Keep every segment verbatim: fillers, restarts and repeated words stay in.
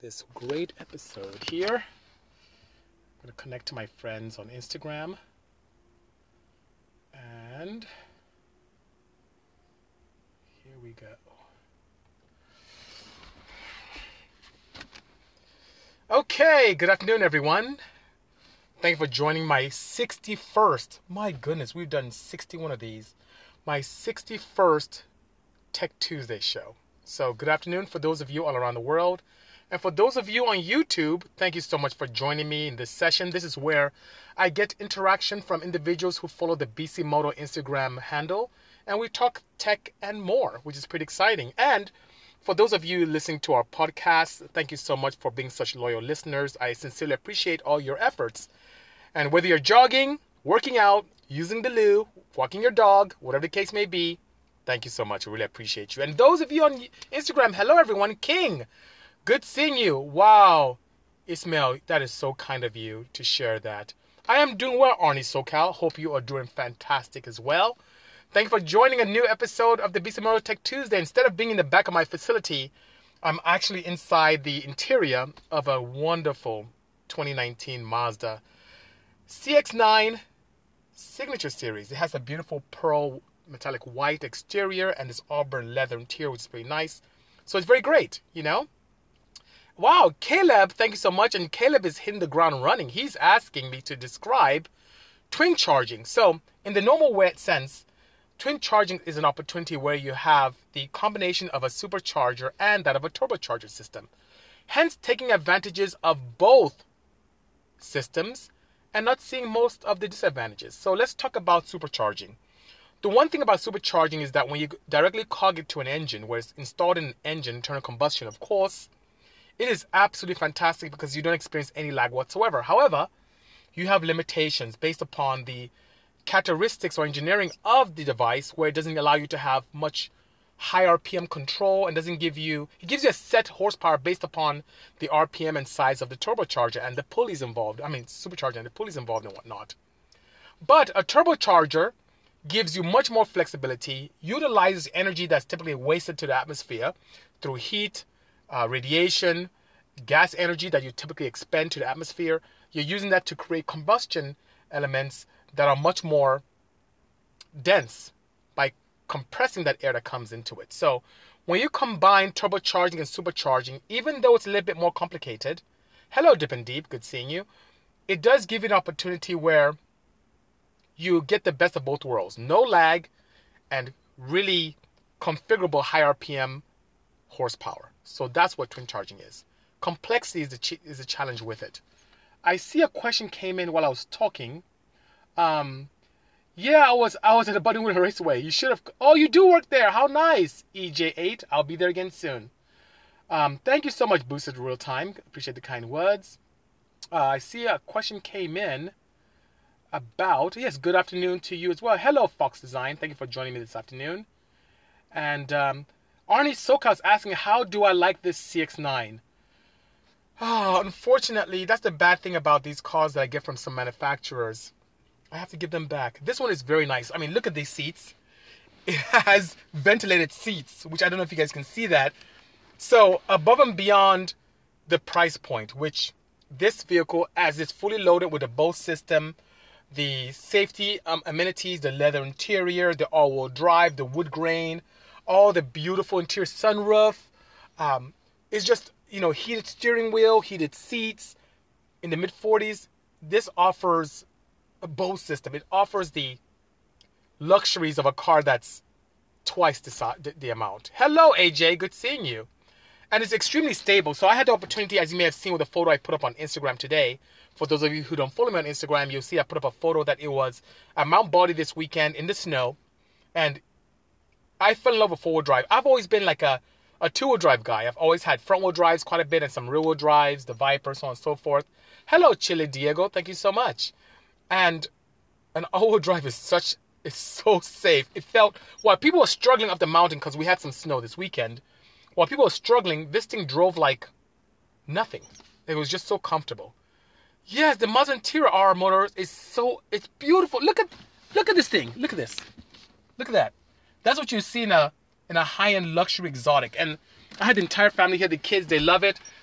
this great episode here. I'm going to connect to my friends on Instagram. And here we go. Okay, good afternoon, everyone. Thank you for joining my sixty-first. My goodness, we've done sixty-one of these. My sixty-first Tech Tuesday show. So good afternoon for those of you all around the world. And for those of you on YouTube, thank you so much for joining me in this session. This is where I get interaction from individuals who follow the Bisimoto Instagram handle. And we talk tech and more, which is pretty exciting. And for those of you listening to our podcast, thank you so much for being such loyal listeners. I sincerely appreciate all your efforts. And whether you're jogging, working out, using the loo, walking your dog, whatever the case may be, thank you so much. I really appreciate you. And those of you on Instagram, hello everyone. King, good seeing you. Wow. Ismail, that is so kind of you to share that. I am doing well, Arnie SoCal. Hope you are doing fantastic as well. Thank you for joining a new episode of the Bisimoto Tech Tuesday. Instead of being in the back of my facility, I'm actually inside the interior of a wonderful twenty nineteen Mazda C X nine Signature Series. It has a beautiful pearl metallic white exterior and this auburn leather interior, which is pretty nice. So it's very great, you know. Wow, Caleb, thank you so much. And Caleb is hitting the ground running. He's asking me to describe twin charging. So in the normal way sense, twin charging is an opportunity where you have the combination of a supercharger and that of a turbocharger system. Hence taking advantages of both systems and not seeing most of the disadvantages. So let's talk about supercharging. The one thing about supercharging is that when you directly cog it to an engine, where it's installed in an engine, internal combustion, of course, it is absolutely fantastic because you don't experience any lag whatsoever. However, you have limitations based upon the characteristics or engineering of the device, where it doesn't allow you to have much high R P M control and doesn't give you, it gives you a set horsepower based upon the R P M and size of the turbocharger and the pulleys involved. I mean, supercharger and the pulleys involved and whatnot. But a turbocharger gives you much more flexibility, utilizes energy that's typically wasted to the atmosphere through heat, uh, radiation, gas energy that you typically expend to the atmosphere. You're using that to create combustion elements that are much more dense by compressing that air that comes into it. So when you combine turbocharging and supercharging, even though it's a little bit more complicated, hello Dip and Deep, good seeing you, it does give you an opportunity where you get the best of both worlds. No lag and really configurable high R P M horsepower. So that's what twin charging is. Complexity is the, ch- is the challenge with it. I see a question came in while I was talking. Um, yeah, I was I was at the Buddingwood Raceway. You should have. Oh, you do work there. How nice, E J eight. I'll be there again soon. Um, thank you so much, Boosted Real Time. Appreciate the kind words. Uh, I see a question came in about, yes, good afternoon to you as well. Hello, Fox Design. Thank you for joining me this afternoon. And um, Arnie SoCal is asking, how do I like this C X nine? Oh, unfortunately, that's the bad thing about these cars that I get from some manufacturers. I have to give them back. This one is very nice. I mean, look at these seats. It has ventilated seats, which I don't know if you guys can see that. So above and beyond the price point, which this vehicle, as it's fully loaded with a Bose system, the safety um, amenities, the leather interior, the all-wheel drive, the wood grain, all the beautiful interior sunroof, um, it's just, you know, heated steering wheel, heated seats in the mid forties. This offers a Bose system. It offers the luxuries of a car that's twice the, the, the amount. Hello, A J. Good seeing you. And it's extremely stable. So I had the opportunity, as you may have seen with the photo I put up on Instagram today. For those of you who don't follow me on Instagram, you'll see I put up a photo that it was at Mount Baldy this weekend in the snow. And I fell in love with four-wheel drive. I've always been like a, a two-wheel drive guy. I've always had front-wheel drives quite a bit and some rear-wheel drives, the Viper, so on and so forth. Hello, Chile Diego. Thank you so much. And an all-wheel drive is such, it's so safe. It felt, while people were struggling up the mountain because we had some snow this weekend, while people were struggling, this thing drove like nothing. It was just so comfortable. Yes, the Mazda interior R motor is so, it's beautiful. Look at, look at this thing. Look at this. Look at that. That's what you see in a, in a high-end luxury exotic. And I had the entire family here, the kids, they love it.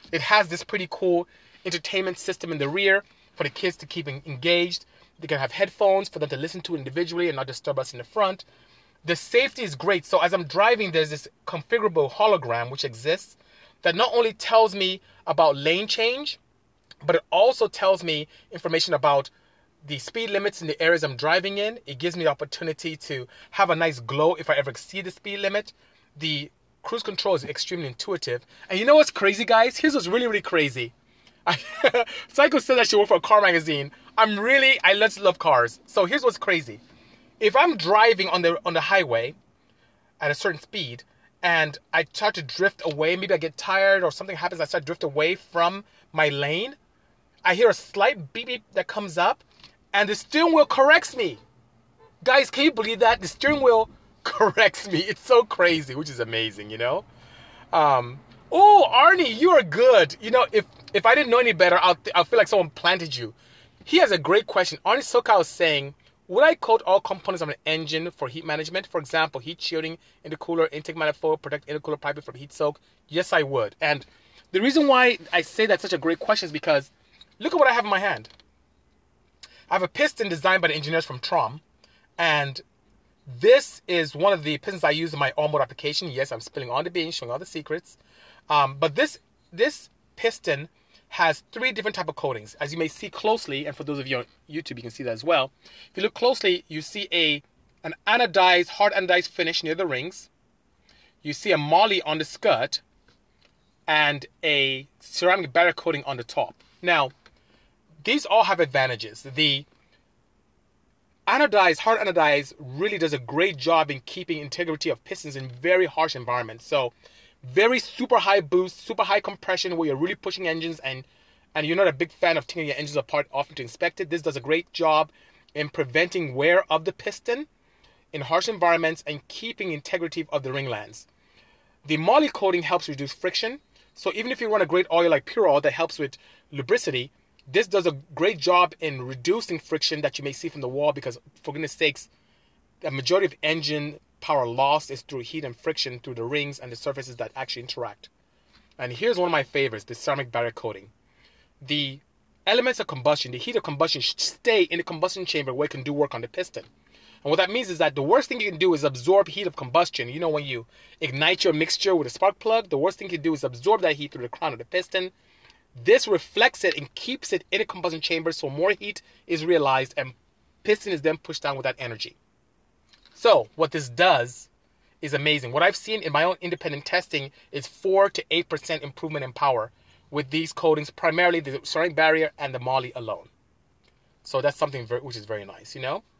It has this pretty cool entertainment system in the rear for the kids to keep engaged. They can have headphones for them to listen to individually and not disturb us in the front. The safety is great. So as I'm driving, there's this configurable hologram which exists that not only tells me about lane change, but it also tells me information about the speed limits in the areas I'm driving in. It gives me the opportunity to have a nice glow if I ever exceed the speed limit. The cruise control is extremely intuitive. And you know what's crazy, guys? Here's what's really, really crazy. I, Psycho said that she worked for a car magazine. I'm really, I just love cars. So here's what's crazy. If I'm driving on the on the highway at a certain speed and I start to drift away, maybe I get tired or something happens, I start to drift away from my lane, I hear a slight beep beep that comes up and the steering wheel corrects me. Guys, can you believe that? The steering wheel corrects me. It's so crazy, which is amazing, you know? Um, oh, Arnie, you are good. You know, if if I didn't know any better, I'll, I'll feel like someone planted you. He has a great question. Arnie Sokal is saying, would I coat all components of an engine for heat management? For example, heat shielding, intercooler, intake manifold, protect intercooler piping from heat soak? Yes, I would. And the reason why I say that's such a great question is because look at what I have in my hand. I have a piston designed by the engineers from Trom, and this is one of the pistons I use in my all-mode application. Yes, I'm spilling on the beans, showing all the secrets. Um, but this this piston has three different type of coatings. As you may see closely, and for those of you on YouTube, you can see that as well. If you look closely, you see a an anodized, hard anodized finish near the rings. You see a moly on the skirt, and a ceramic barrier coating on the top. Now, these all have advantages. The anodized, hard anodized really does a great job in keeping integrity of pistons in very harsh environments. So very super high boost, super high compression where you're really pushing engines and, and you're not a big fan of taking your engines apart often to inspect it. This does a great job in preventing wear of the piston in harsh environments and keeping integrity of the ringlands. The moly coating helps reduce friction. So even if you run a great oil like Pure Oil that helps with lubricity, this does a great job in reducing friction that you may see from the wall because, for goodness sakes, the majority of engine power loss is through heat and friction through the rings and the surfaces that actually interact. And here's one of my favorites, the ceramic barrier coating. The elements of combustion, the heat of combustion should stay in the combustion chamber where it can do work on the piston. And what that means is that the worst thing you can do is absorb heat of combustion. You know, when you ignite your mixture with a spark plug, the worst thing you can do is absorb that heat through the crown of the piston. This reflects it and keeps it in a combustion chamber so more heat is realized and piston is then pushed down with that energy. So what this does is amazing. What I've seen in my own independent testing is four to eight percent improvement in power with these coatings, primarily the ceramic barrier and the moly alone. So that's something very, which is very nice, you know.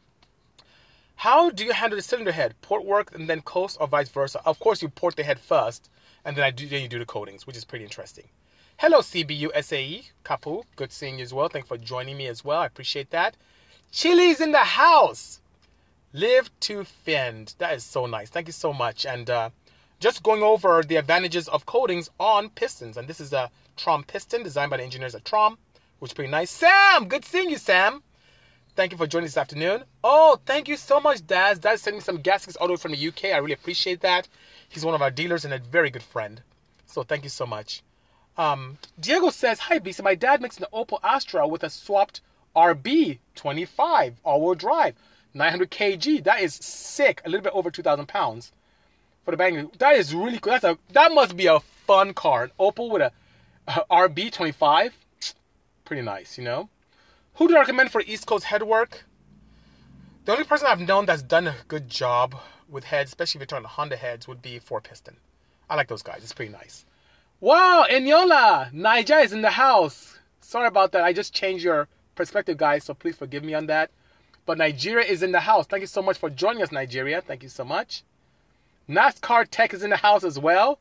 How do you handle the cylinder head? Port work and then coast or vice versa? Of course, you port the head first and then I do then you do the coatings, which is pretty interesting. Hello, C B U S A E, Kapu. Good seeing you as well. Thanks for joining me as well. I appreciate that. Chili's in the house. Live to fend. That is so nice. Thank you so much. And uh, just going over the advantages of coatings on pistons. And this is a Trom piston designed by the engineers at Trom, which is pretty nice. Sam, good seeing you, Sam. Thank you for joining this afternoon. Oh, thank you so much, Daz. Daz sent me some gaskets all the way from the U K. I really appreciate that. He's one of our dealers and a very good friend. So thank you so much. Um, Diego says, hi, B C. My dad makes an Opel Astra with a swapped R B twenty-five all-wheel drive, nine hundred kilograms. That is sick. A little bit over two thousand pounds for the bang. That is really cool. That's a, that must be a fun car. An Opel with a, a R B twenty-five. Pretty nice, you know. Who do I recommend for East Coast headwork? The only person I've known that's done a good job with heads, especially if you're talking Honda heads, would be Four Piston. I like those guys. It's pretty nice. Wow, Eniola, Naija is in the house. Sorry about that. I just changed your perspective, guys, so please forgive me on that. But Nigeria is in the house. Thank you so much for joining us, Nigeria. Thank you so much. NASCAR Tech is in the house as well.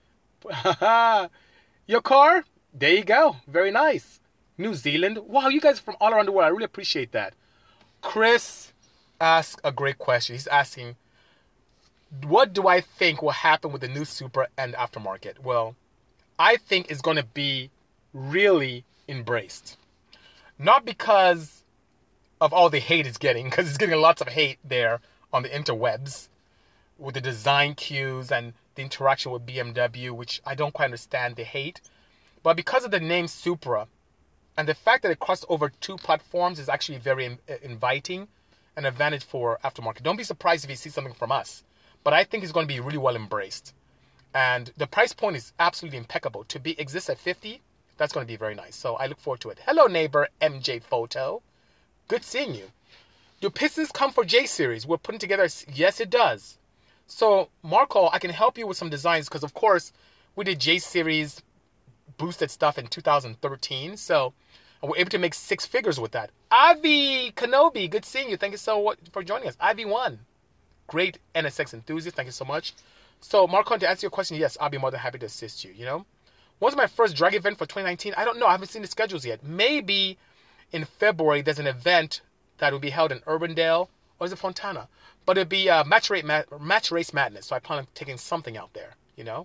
Your car? There you go. Very nice. New Zealand. Wow, you guys are from all around the world. I really appreciate that. Chris asked a great question. He's asking, what do I think will happen with the new Supra and aftermarket? Well, I think it's going to be really embraced. Not because of all the hate it's getting, because it's getting lots of hate there on the interwebs with the design cues and the interaction with B M W, which I don't quite understand the hate. But because of the name Supra, and the fact that it crossed over two platforms is actually very in, inviting, an advantage for aftermarket. Don't be surprised if you see something from us. But I think it's going to be really well embraced. And the price point is absolutely impeccable. To be exist at fifty, that's going to be very nice. So I look forward to it. Hello, neighbor M J Photo. Good seeing you. Do pistons come for J Series? We're putting together. Yes, it does. So, Marco, I can help you with some designs because, of course, we did J Series boosted stuff in two thousand thirteen. So, we're able to make six figures with that. Avi Kenobi, good seeing you. Thank you so much for joining us. Ivy one, great N S X enthusiast. Thank you so much. So, Marco, to answer your question, yes, I'll be more than happy to assist you, you know. What's my first drag event for twenty nineteen? I don't know. I haven't seen the schedules yet. Maybe in February there's an event that will be held in Urbandale, or is it Fontana? But it'll be uh, match, rate, match Race Madness, so I plan on taking something out there, you know.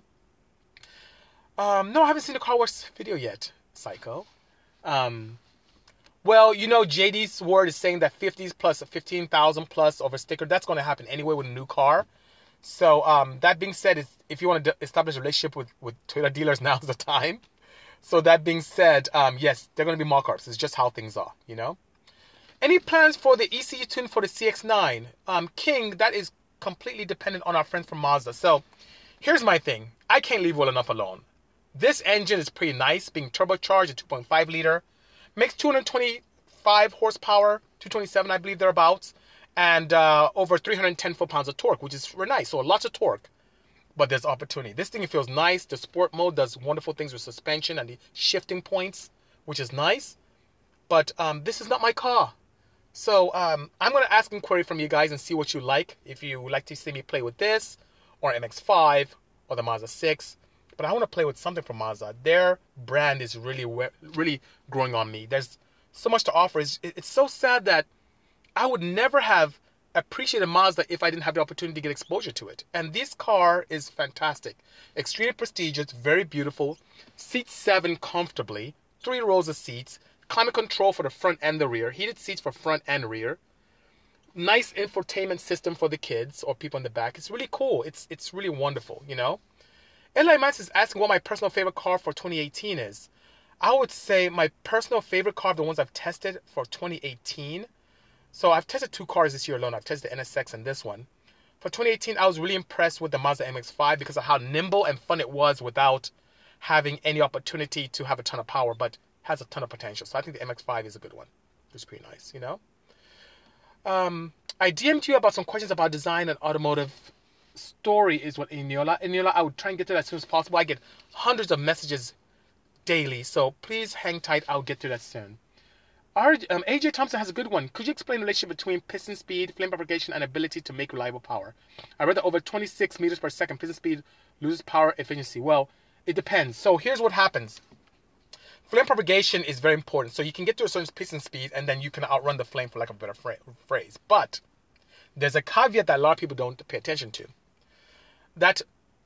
Um, no, I haven't seen the Car Wars video yet, Psycho. Um, well, you know, J D's word is saying that fifties plus fifteen thousand plus over sticker, that's going to happen anyway with a new car. So um, that being said, if you want to establish a relationship with, with Toyota dealers, now's the time. So that being said, um, yes, they're going to be mock-ups. It's just how things are, you know. Any plans for the E C U tune for the C X nine? Um, King, that is completely dependent on our friends from Mazda. So here's my thing. I can't leave well enough alone. This engine is pretty nice, being turbocharged at two point five liter. Makes two hundred twenty-five horsepower, two twenty-seven, I believe, thereabouts. And uh, over three hundred ten foot-pounds of torque, which is very nice. So lots of torque, but there's opportunity. This thing feels nice. The sport mode does wonderful things with suspension and the shifting points, which is nice. But um, this is not my car. So um, I'm going to ask inquiry from you guys and see what you like. If you would like to see me play with this, or M X five, or the Mazda six. But I want to play with something from Mazda. Their brand is really, really growing on me. There's so much to offer. It's, it's so sad that I would never have appreciated Mazda if I didn't have the opportunity to get exposure to it. And this car is fantastic. Extremely prestigious, very beautiful. Seats seven comfortably. Three rows of seats. Climate control for the front and the rear. Heated seats for front and rear. Nice infotainment system for the kids or people in the back. It's really cool. It's it's really wonderful, you know. Eli Max is asking what my personal favorite car for twenty eighteen is. I would say my personal favorite car, the ones I've tested for twenty eighteen. So I've tested two cars this year alone. I've tested the N S X and this one. For twenty eighteen, I was really impressed with the Mazda M X five because of how nimble and fun it was without having any opportunity to have a ton of power, but has a ton of potential. So I think the M X five is a good one. It's pretty nice, you know. Um, I D M'd you about some questions about design and automotive. Story is what Eniola. Eniola, I would try and get to that as soon as possible. I get hundreds of messages daily, so please hang tight. I'll get to that soon. Our, um, A J Thompson has a good one. Could you explain the relationship between piston speed, flame propagation, and ability to make reliable power? I read that over twenty-six meters per second, piston speed loses power efficiency. Well, it depends. So here's what happens. Flame propagation is very important. So you can get to a certain piston speed, and then you can outrun the flame, for lack of a better phrase. But there's a caveat that a lot of people don't pay attention to. That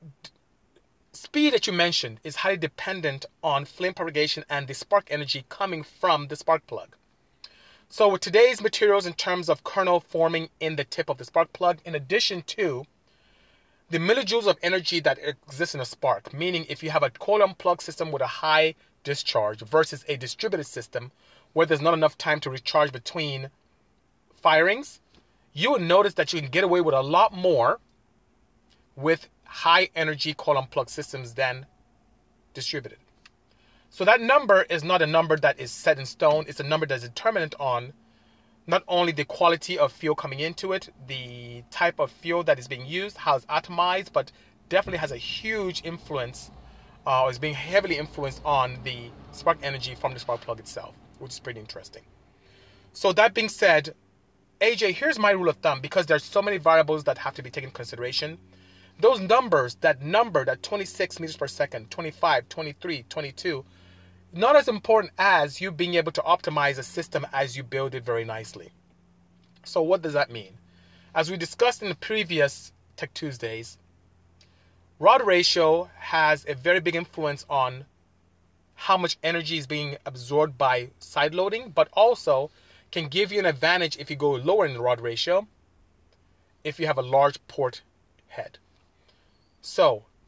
speed that you mentioned is highly dependent on flame propagation and the spark energy coming from the spark plug. So with today's materials in terms of kernel forming in the tip of the spark plug, in addition to the millijoules of energy that exists in a spark, meaning if you have a coil plug system with a high discharge versus a distributed system where there's not enough time to recharge between firings, you will notice that you can get away with a lot more with high energy coil plug systems than distributed. So that number is not a number that is set in stone. It's a number that's determined on not only the quality of fuel coming into it, the type of fuel that is being used, how it's atomized, but definitely has a huge influence, uh, is being heavily influenced on the spark energy from the spark plug itself, which is pretty interesting. So that being said, A J, here's my rule of thumb, because there's so many variables that have to be taken into consideration. Those numbers, that number, that twenty-six meters per second, twenty-five, twenty-three, twenty-two, not as important as you being able to optimize a system as you build it very nicely. So what does that mean? As we discussed in the previous Tech Tuesdays, rod ratio has a very big influence on how much energy is being absorbed by side loading, but also can give you an advantage if you go lower in the rod ratio if you have a large port head. So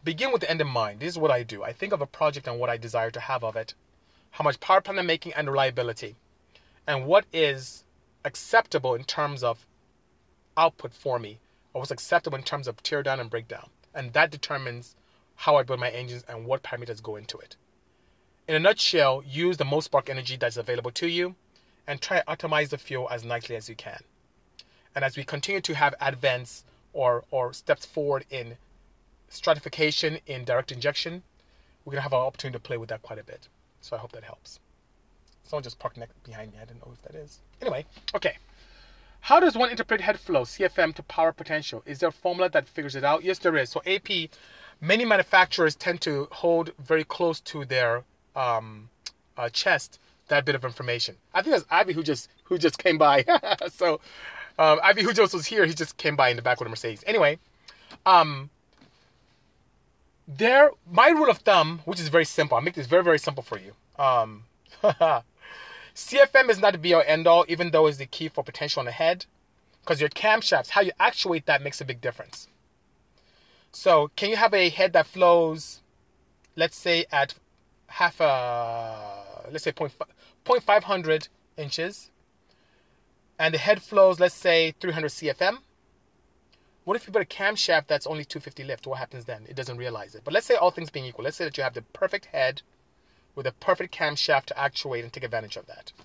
begin with the end in mind. This is what I do. I think of a project and what I desire to have of it, how much power plant I'm making and reliability, and what is acceptable in terms of output for me, or what's acceptable in terms of tear down and breakdown. And that determines how I build my engines and what parameters go into it. In a nutshell, use the most spark energy that's available to you and try to optimize the fuel as nicely as you can. And as we continue to have advance or, or steps forward in stratification in direct injection, we're going to have an opportunity to play with that quite a bit. So I hope that helps. Someone just parked next behind me. I didn't know if that is. Anyway, okay. How does one interpret head flow, C F M, to power potential? Is there a formula that figures it out? Yes, there is. So A P, many manufacturers tend to hold very close to their um, uh, chest that bit of information. I think that's Ivy who just who just came by. so um, Ivy who just was here. He just came by in the back with a Mercedes. Anyway, um, there. My rule of thumb, which is very simple. I'll make this very very simple for you. Um, C F M is not the be all end all, even though it's the key for potential on the head, because your camshafts, how you actuate that makes a big difference. So can you have a head that flows, let's say at half a, let's say point five hundred inches, and the head flows, let's say three hundred C F M? What if you put a camshaft that's only two fifty lift? What happens then? It doesn't realize it. But let's say all things being equal. Let's say that you have the perfect head with a perfect camshaft to actuate and take advantage of that.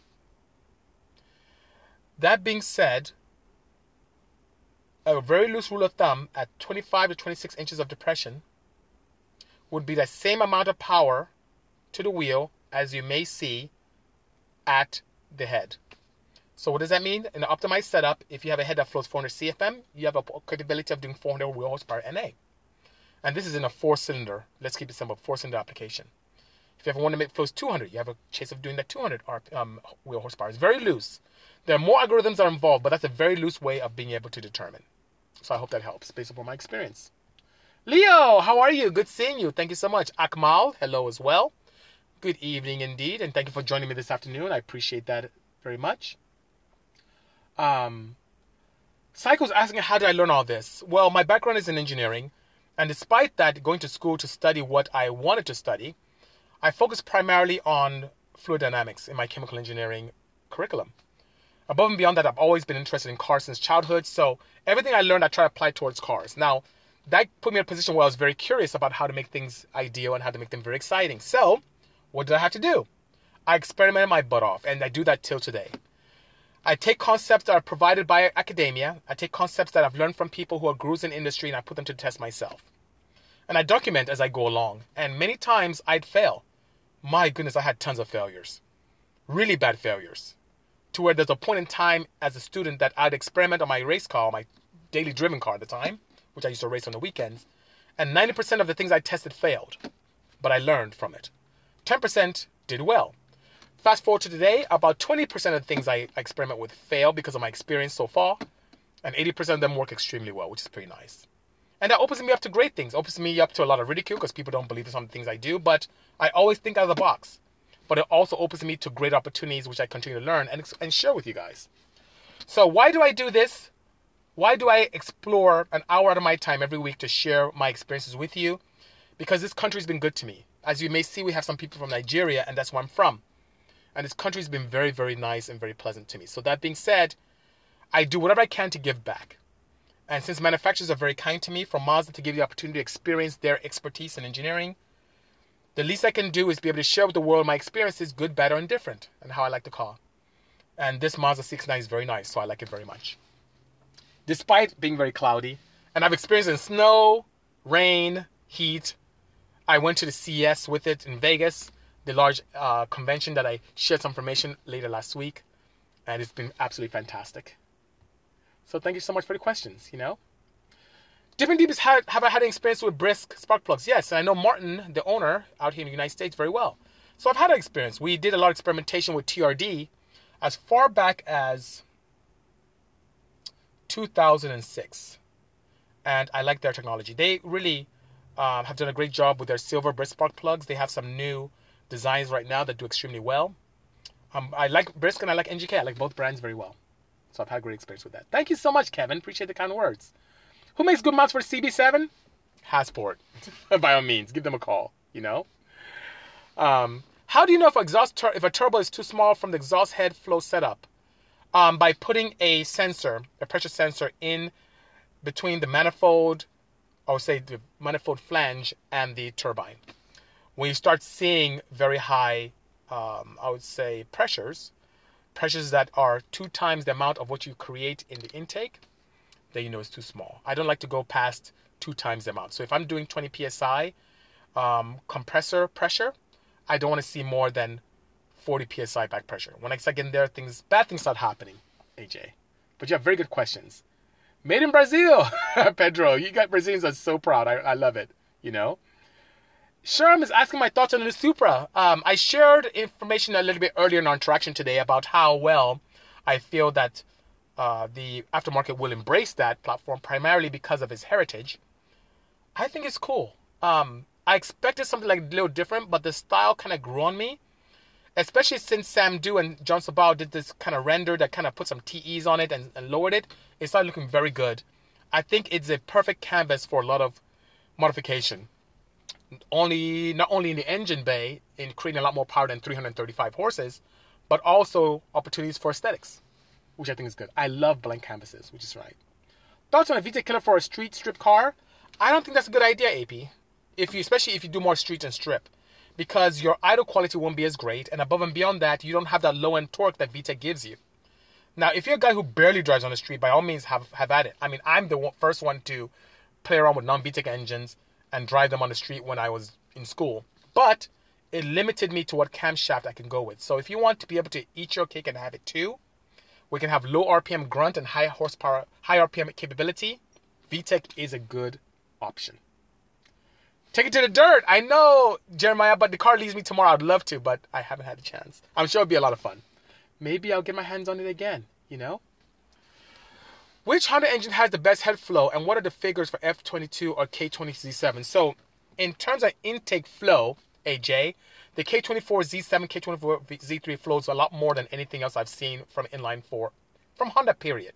That being said, a very loose rule of thumb at twenty-five to twenty-six inches of depression would be the same amount of power to the wheel as you may see at the head. So what does that mean? In an optimized setup, if you have a head that flows four hundred C F M, you have a capability of doing four hundred wheel horsepower N A. And this is in a four-cylinder, let's keep it simple, four-cylinder application. If you ever want to make flows two hundred, you have a chance of doing that two hundred um, wheel horsepower. It's very loose. There are more algorithms that are involved, but that's a very loose way of being able to determine. So I hope that helps based upon my experience. Leo, how are you? Good seeing you. Thank you so much. Akmal, hello as well. Good evening indeed, and thank you for joining me this afternoon. I appreciate that very much. Um, Psycho's asking, how did I learn all this? Well, my background is in engineering, and despite that, going to school to study what I wanted to study, I focused primarily on fluid dynamics in my chemical engineering curriculum. Above and beyond that, I've always been interested in cars since childhood, so everything I learned, I try to apply towards cars. Now, that put me in a position where I was very curious about how to make things ideal and how to make them very exciting. So, what did I have to do? I experimented my butt off, and I do that till today. I take concepts that are provided by academia, I take concepts that I've learned from people who are gurus in industry, and I put them to the test myself. And I document as I go along, and many times I'd fail. My goodness, I had tons of failures. Really bad failures. To where there's a point in time as a student that I'd experiment on my race car, my daily driven car at the time, which I used to race on the weekends, and ninety percent of the things I tested failed. But I learned from it. ten percent did well. Fast forward to today, about twenty percent of the things I experiment with fail because of my experience so far, and eighty percent of them work extremely well, which is pretty nice. And that opens me up to great things. Opens me up to a lot of ridicule because people don't believe in some of the things I do. But I always think out of the box. But it also opens me to great opportunities which I continue to learn and, and share with you guys. So why do I do this? Why do I explore an hour out of my time every week to share my experiences with you? Because this country's been good to me. As you may see, we have some people from Nigeria, and that's where I'm from. And this country's been very, very nice and very pleasant to me. So that being said, I do whatever I can to give back. And since manufacturers are very kind to me, from Mazda to give the opportunity to experience their expertise in engineering, the least I can do is be able to share with the world my experiences, good, bad, or indifferent, and how I like the car. And this Mazda C X nine is very nice, so I like it very much. Despite being very cloudy, and I've experienced it in snow, rain, heat. I went to the C E S with it in Vegas, the large uh, convention that I shared some information later last week, and it's been absolutely fantastic. So thank you so much for the questions, you know. Dipping Deep is, have I had an experience with brisk spark plugs? Yes, and I know Martin, the owner, out here in the United States very well. So I've had an experience. We did a lot of experimentation with T R D as far back as two thousand six. And I like their technology. They really uh, have done a great job with their silver brisk spark plugs. They have some new designs right now that do extremely well. Um, I like Brisk and I like N G K. I like both brands very well. So I've had a great experience with that. Thank you so much, Kevin. Appreciate the kind words. Who makes good mounts for the C B seven? Hasport, by all means, give them a call, you know? Um, how do you know if, exhaust tur- if a turbo is too small from the exhaust head flow setup? Um, by putting a sensor, a pressure sensor in between the manifold, I would say the manifold flange and the turbine. When you start seeing very high, um, I would say, pressures, pressures that are two times the amount of what you create in the intake, then you know it's too small. I don't like to go past two times the amount. So if I'm doing twenty P S I um, compressor pressure, I don't want to see more than forty P S I back pressure. When I start getting there, things, bad things start happening, A J. But you have very good questions. Made in Brazil, Pedro. You got Brazilians are so proud. I, I love it, you know. Sherm is asking my thoughts on the Supra. Um, I shared information a little bit earlier in our interaction today about how well I feel that uh, the aftermarket will embrace that platform primarily because of its heritage. I think it's cool. Um, I expected something like a little different, but the style kind of grew on me, especially since Sam Du and John Sabao did this kind of render that kind of put some T Es on it and, and lowered it. It started looking very good. I think it's a perfect canvas for a lot of modification. Only not only in the engine bay in creating a lot more power than three hundred thirty-five horses, but also opportunities for aesthetics, which I think is good. I love blank canvases, which is right. Thoughts on a V TEC killer for a street strip car? I don't think that's a good idea, A P. If you, especially if you do more street and strip, because your idle quality won't be as great, and above and beyond that, you don't have that low end torque that V TEC gives you. Now, if you're a guy who barely drives on the street, by all means, have have at it. I mean, I'm the one, first one to play around with non-V TEC engines and drive them on the street when I was in school. But it limited me to what camshaft I can go with. So if you want to be able to eat your cake and have it too, we can have low R P M grunt and high horsepower, high R P M capability. V TEC is a good option. Take it to the dirt. I know, Jeremiah, but the car leaves me tomorrow. I'd love to, but I haven't had a chance. I'm sure it'll be a lot of fun. Maybe I'll get my hands on it again, you know? Which Honda engine has the best head flow, and what are the figures for F twenty-two or K twenty Z seven? So, in terms of intake flow, A J, the K twenty-four Z seven, K twenty-four Z three flows a lot more than anything else I've seen from inline four, from Honda, period.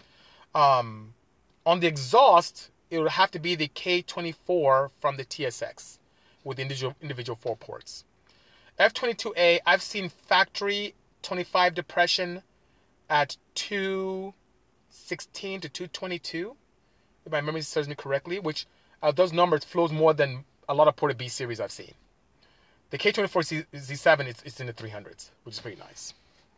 Um, on the exhaust, it would have to be the K twenty-four from the T S X with individual, individual four ports. F twenty-two A, I've seen factory twenty-five depression at two sixteen to two twenty-two, if my memory serves me correctly, which uh, those numbers flows more than a lot of Porta B series I've seen. The K twenty-four Z seven is, is in the three hundreds, which is pretty nice.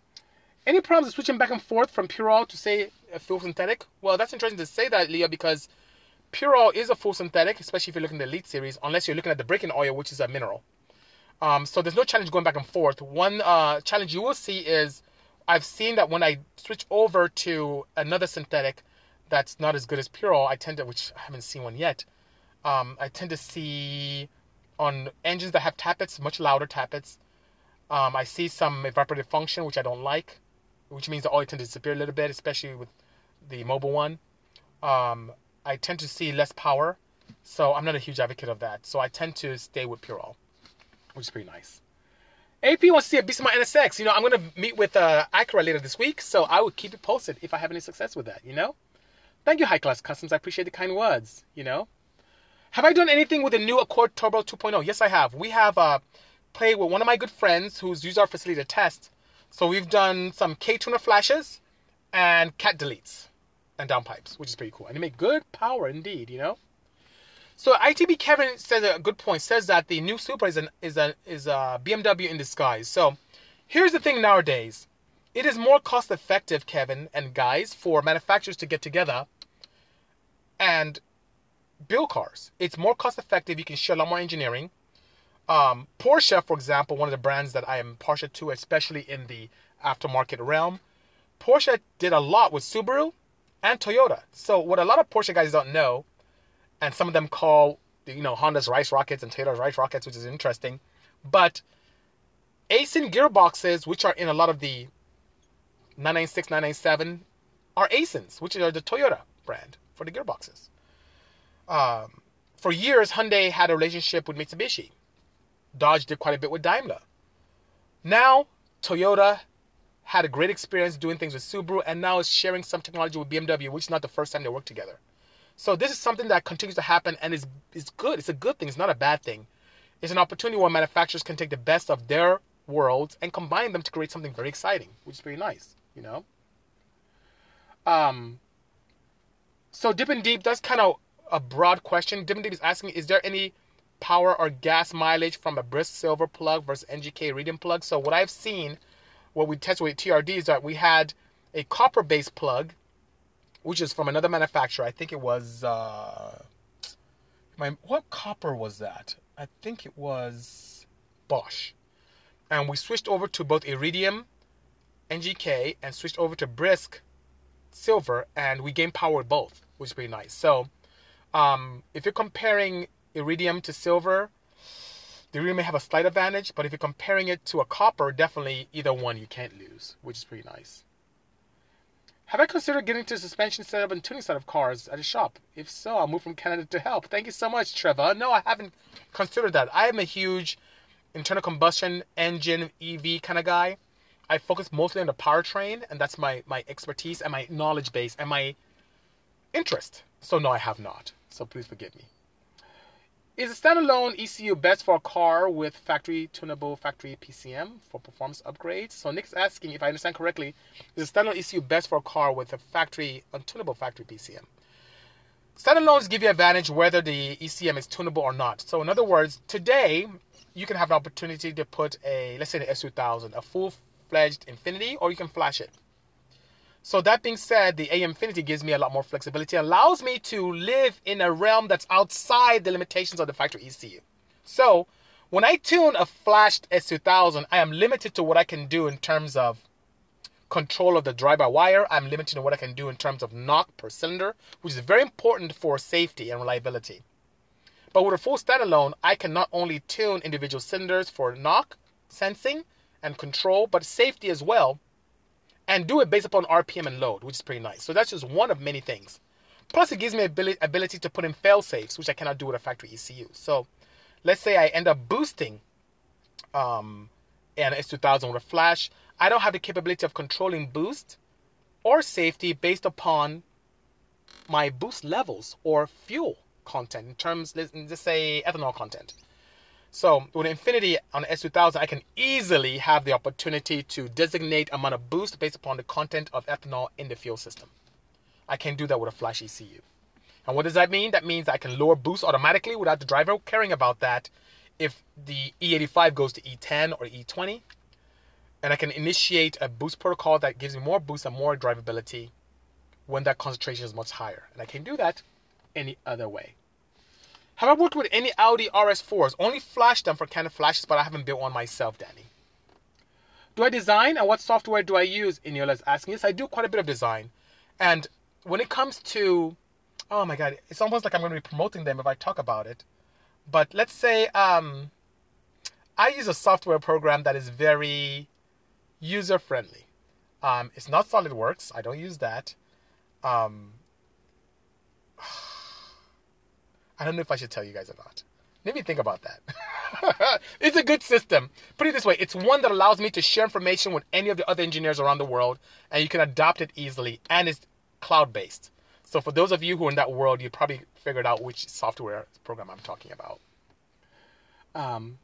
Any problems with switching back and forth from pure oil to, say, a full synthetic? Well, that's interesting to say that, Leah, because pure oil is a full synthetic, especially if you're looking at the Elite series, unless you're looking at the braking oil, which is a mineral. Um, so there's no challenge going back and forth. One uh, challenge you will see is I've seen that when I switch over to another synthetic that's not as good as pure oil, I tend to, which I haven't seen one yet, um, I tend to see on engines that have tappets, much louder tappets, um, I see some evaporative function, which I don't like, which means the oil tends to disappear a little bit, especially with the mobile one. Um, I tend to see less power, so I'm not a huge advocate of that. So I tend to stay with pure oil, which is pretty nice. A P wants to see a beast of my N S X. You know, I'm going to meet with uh, Acura later this week, so I will keep it posted if I have any success with that, you know? Thank you, High Class Customs. I appreciate the kind words, you know? Have I done anything with the new Accord Turbo two point oh? Yes, I have. We have uh, played with one of my good friends who's used our facility to test. So we've done some K-tuner flashes and cat deletes and downpipes, which is pretty cool. And they make good power indeed, you know? So I T B Kevin says a good point. Says that the new Supra is an is a is a B M W in disguise. So here's the thing nowadays: it is more cost effective, Kevin and guys, for manufacturers to get together and build cars. It's more cost effective. You can share a lot more engineering. Um, Porsche, for example, one of the brands that I am partial to, especially in the aftermarket realm, Porsche did a lot with Subaru and Toyota. So what a lot of Porsche guys don't know, and some of them call, you know, Honda's Rice Rockets and Toyota's Rice Rockets, which is interesting. But Aisin gearboxes, which are in a lot of the nine ninety-six, nine ninety-seven, are Aisins, which are the Toyota brand for the gearboxes. Um, for years, Hyundai had a relationship with Mitsubishi. Dodge did quite a bit with Daimler. Now, Toyota had a great experience doing things with Subaru, and now is sharing some technology with B M W, which is not the first time they work together. So this is something that continues to happen and is is good. It's a good thing. It's not a bad thing. It's an opportunity where manufacturers can take the best of their worlds and combine them to create something very exciting, which is pretty nice, you know. Um. So Dippin' Deep, that's kind of a broad question. Dippin' Deep is asking, is there any power or gas mileage from a Brisk silver plug versus N G K iridium plug? So what I've seen, what we tested with T R D is that we had a copper-based plug, which is from another manufacturer. I think it was, uh, my what copper was that? I think it was Bosch. And we switched over to both iridium, N G K, and switched over to Brisk silver, and we gained power with both, which is pretty nice. So um, if you're comparing iridium to silver, the iridium may have a slight advantage, but if you're comparing it to a copper, definitely either one you can't lose, which is pretty nice. Have I considered getting to suspension setup and tuning side of cars at a shop? If so, I'll move from Canada to help. Thank you so much, Trevor. No, I haven't considered that. I am a huge internal combustion engine E V kind of guy. I focus mostly on the powertrain, and that's my, my expertise and my knowledge base and my interest. So no, I have not. So please forgive me. Is a standalone E C U best for a car with factory tunable factory P C M for performance upgrades? So Nick's asking, if I understand correctly, is a standalone E C U best for a car with a factory untunable factory P C M? Standalones give you advantage whether the E C M is tunable or not. So in other words, today you can have an opportunity to put a, let's say the S two thousand, a full-fledged Infiniti, or you can flash it. So that being said, the A Infiniti gives me a lot more flexibility, allows me to live in a realm that's outside the limitations of the factory E C U. So when I tune a flashed S two thousand, I am limited to what I can do in terms of control of the drive-by-wire. I'm limited to what I can do in terms of knock per cylinder, which is very important for safety and reliability. But with a full standalone, I can not only tune individual cylinders for knock, sensing, and control, but safety as well, and do it based upon R P M and load, which is pretty nice. So that's just one of many things. Plus, it gives me ability, ability to put in fail-safes, which I cannot do with a factory E C U. So let's say I end up boosting um, an S two thousand with a flash. I don't have the capability of controlling boost or safety based upon my boost levels or fuel content in terms, let's just say ethanol content. So with Infiniti on the S two thousand, I can easily have the opportunity to designate amount of boost based upon the content of ethanol in the fuel system. I can do that with a flash E C U. And what does that mean? That means I can lower boost automatically without the driver caring about that if the E eighty-five goes to E ten or E twenty. And I can initiate a boost protocol that gives me more boost and more drivability when that concentration is much higher. And I can do that any other way. Have I worked with any Audi R S fours? Only flashed them for Canon flashes, but I haven't built one myself, Danny. Do I design, and what software do I use? Iniola's asking. Yes, I do quite a bit of design. And when it comes to, oh my God, it's almost like I'm going to be promoting them if I talk about it. But let's say um, I use a software program that is very user-friendly. Um, it's not SolidWorks. I don't use that. Um, I don't know if I should tell you guys or not. Maybe think about that. It's a good system. Put it this way. It's one that allows me to share information with any of the other engineers around the world, and you can adopt it easily, and it's cloud-based. So for those of you who are in that world, you probably figured out which software program I'm talking about. Um,